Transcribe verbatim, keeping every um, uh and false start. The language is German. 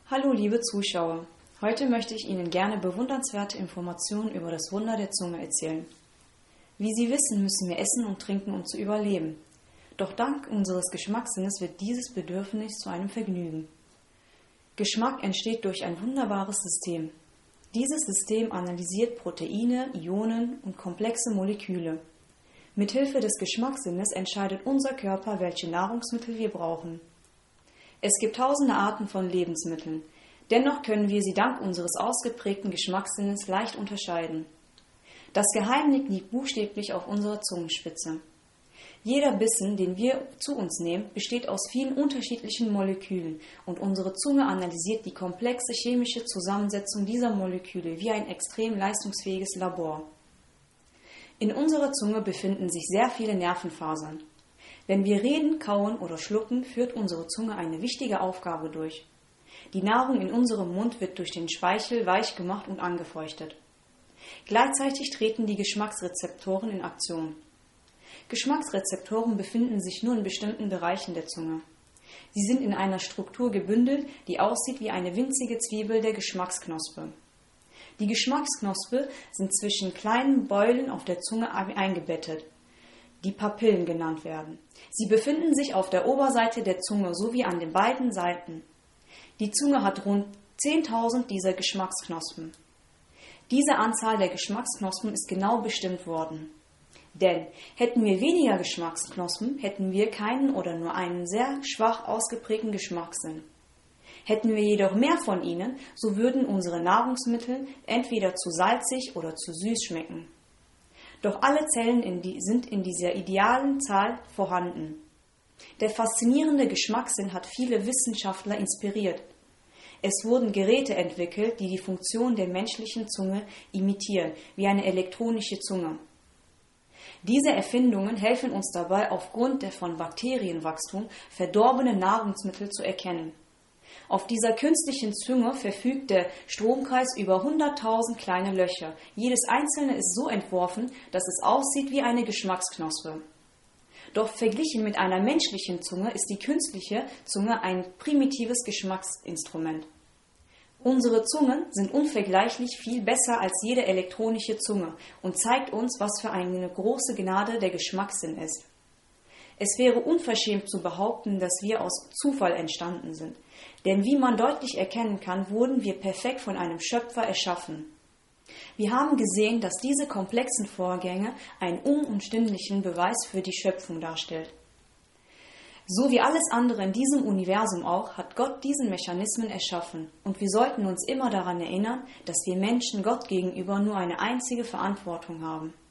Hallo liebe Zuschauer, heute möchte ich Ihnen gerne bewundernswerte Informationen über das Wunder der Zunge erzählen. Wie Sie wissen, müssen wir essen und trinken, um zu überleben. Doch dank unseres Geschmackssinnes wird dieses Bedürfnis zu einem Vergnügen. Geschmack entsteht durch ein wunderbares System. Dieses System analysiert Proteine, Ionen und komplexe Moleküle. Mithilfe des Geschmackssinnes entscheidet unser Körper, welche Nahrungsmittel wir brauchen. Es gibt tausende Arten von Lebensmitteln, dennoch können wir sie dank unseres ausgeprägten Geschmackssinnes leicht unterscheiden. Das Geheimnis liegt buchstäblich auf unserer Zungenspitze. Jeder Bissen, den wir zu uns nehmen, besteht aus vielen unterschiedlichen Molekülen und unsere Zunge analysiert die komplexe chemische Zusammensetzung dieser Moleküle wie ein extrem leistungsfähiges Labor. In unserer Zunge befinden sich sehr viele Nervenfasern. Wenn wir reden, kauen oder schlucken, führt unsere Zunge eine wichtige Aufgabe durch. Die Nahrung in unserem Mund wird durch den Speichel weich gemacht und angefeuchtet. Gleichzeitig treten die Geschmacksrezeptoren in Aktion. Geschmacksrezeptoren befinden sich nur in bestimmten Bereichen der Zunge. Sie sind in einer Struktur gebündelt, die aussieht wie eine winzige Zwiebel der Geschmacksknospe. Die Geschmacksknospe sind zwischen kleinen Beulen auf der Zunge eingebettet, die Papillen genannt werden. Sie befinden sich auf der Oberseite der Zunge sowie an den beiden Seiten. Die Zunge hat rund zehntausend dieser Geschmacksknospen. Diese Anzahl der Geschmacksknospen ist genau bestimmt worden. Denn hätten wir weniger Geschmacksknospen, hätten wir keinen oder nur einen sehr schwach ausgeprägten Geschmackssinn. Hätten wir jedoch mehr von ihnen, so würden unsere Nahrungsmittel entweder zu salzig oder zu süß schmecken. Doch alle Zellen in die, sind in dieser idealen Zahl vorhanden. Der faszinierende Geschmackssinn hat viele Wissenschaftler inspiriert. Es wurden Geräte entwickelt, die die Funktion der menschlichen Zunge imitieren, wie eine elektronische Zunge. Diese Erfindungen helfen uns dabei, aufgrund der von Bakterienwachstum verdorbenen Nahrungsmittel zu erkennen. Auf dieser künstlichen Zunge verfügt der Stromkreis über hunderttausend kleine Löcher. Jedes einzelne ist so entworfen, dass es aussieht wie eine Geschmacksknospe. Doch verglichen mit einer menschlichen Zunge ist die künstliche Zunge ein primitives Geschmacksinstrument. Unsere Zungen sind unvergleichlich viel besser als jede elektronische Zunge und zeigt uns, was für eine große Gnade der Geschmackssinn ist. Es wäre unverschämt zu behaupten, dass wir aus Zufall entstanden sind. Denn wie man deutlich erkennen kann, wurden wir perfekt von einem Schöpfer erschaffen. Wir haben gesehen, dass diese komplexen Vorgänge einen unumstößlichen Beweis für die Schöpfung darstellt. So wie alles andere in diesem Universum auch, hat Gott diesen Mechanismen erschaffen. Und wir sollten uns immer daran erinnern, dass wir Menschen Gott gegenüber nur eine einzige Verantwortung haben.